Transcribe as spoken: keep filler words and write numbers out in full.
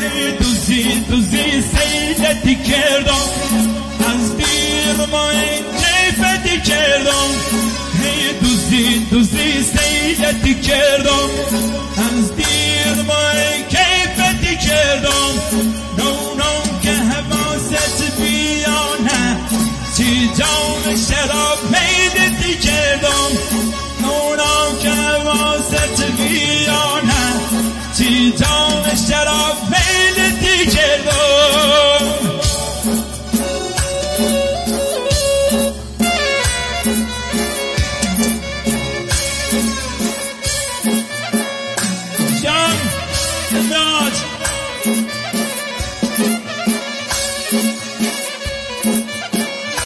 هی دوزی دوزی سیلتی کردم از دیر ما این کیفتی کردم هی دوزی دوزی سیلتی کردم از دیر ما این کیفتی کردم نونم که حواست بیانه چی جام شراب میدتی کردم نونم که حواست بیانه چی جام شراب میدتی کردم